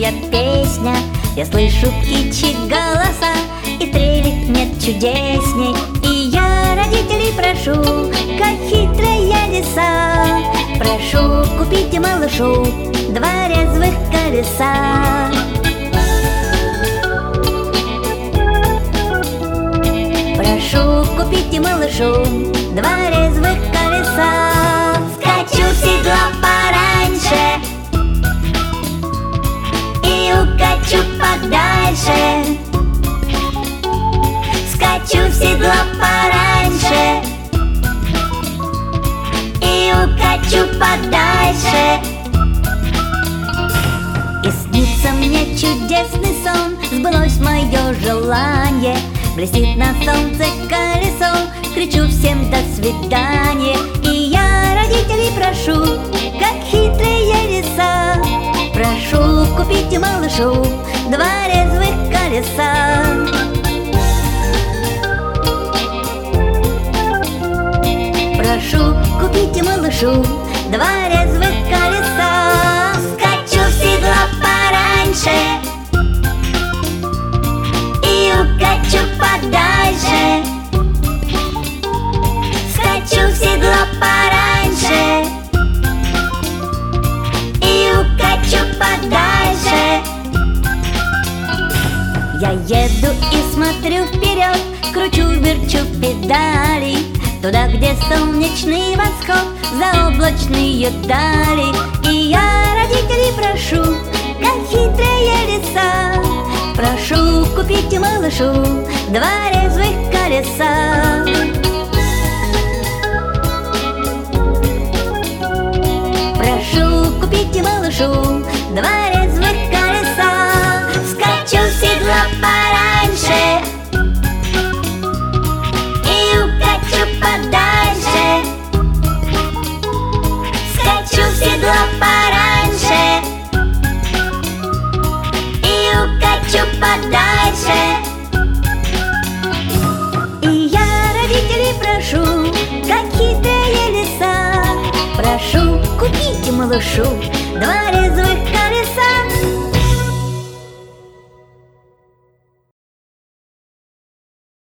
поет песня. Я слышу птичьи голоса, и трелик нет чудесней. И я родителей прошу, как хитрая лиса, прошу, купите малышу два резвых колеса. Прошу, купите малышу два резвых колеса. Скачу в седло пораньше и укачу подальше. Скачу в седло пораньше и укачу подальше. И снится мне чудесный сон, сбылось мое желание. Блестит на солнце колесо, кричу всем до свидания. И я родителей прошу, как хитрая лиса, прошу, купите малышу два резвых колеса. Прошу, купите малышу два резвых колеса. Скачу в седло пораньше и укачу подальше. Скачу в седло пораньше и укачу подальше. Я еду и смотрю вперед, кручу-верчу педали, туда, где солнечный восход, заоблачные дали. И я родителей прошу, как хитрая лиса, прошу, купите малышу два резвых колеса. Прошу, купите малышу два резвых колеса. Скачу в седло пораньше и укачу подальше. Скачу в седло пораньше и укачу подальше. И я родителей прошу, как хитрая лиса, прошу, купите малышу два резвых